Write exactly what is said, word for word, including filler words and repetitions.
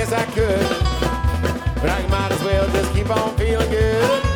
guess I could. But I might as well just keep on feeling good.